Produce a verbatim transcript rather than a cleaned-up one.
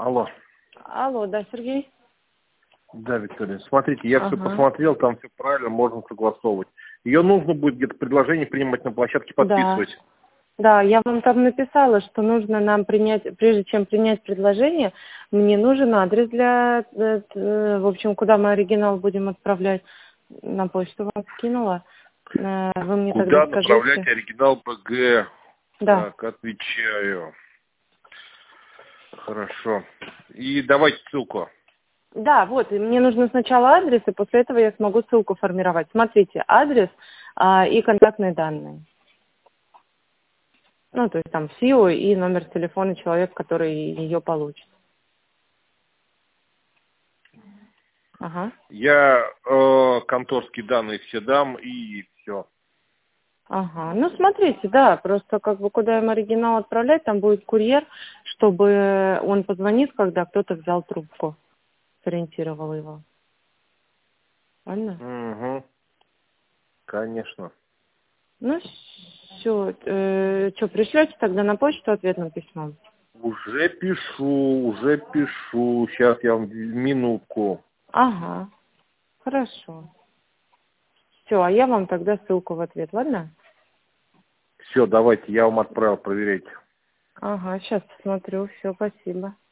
Алло. Алло, да, Сергей? Да, Виктория. Смотрите, я все Ага. посмотрел, там все правильно, можно согласовывать. Ее нужно будет где-то предложение принимать на площадке, Да. подписывать. Да, я вам там написала, что нужно нам принять, прежде чем принять предложение, мне нужен адрес для, э, э, в общем, куда мы оригинал будем отправлять. На почту вам скинула. Э, Вы мне тогда Куда направлять скажите. оригинал БГ? Да. Так, отвечаю. Хорошо. И давайте ссылку. Да, вот, и мне нужно сначала адрес, и после этого я смогу ссылку формировать. Смотрите, адрес а, и контактные данные. Ну, то есть там СИО и номер телефона человека, который ее получит. Ага. Я э, конторские данные все дам и все. Ага. Ну, смотрите, да, просто как бы куда им оригинал отправлять, там будет курьер, чтобы он позвонит, когда кто-то взял трубку, сориентировал его. Правильно? Угу. Конечно. Ну, все. Э, что, пришлете тогда на почту ответным письмом? Уже пишу, уже пишу. Сейчас я вам минутку. Ага. Хорошо. Все, а я вам тогда ссылку в ответ, ладно? Все, давайте, я вам отправил, проверяйте. Ага, сейчас посмотрю. Все, спасибо.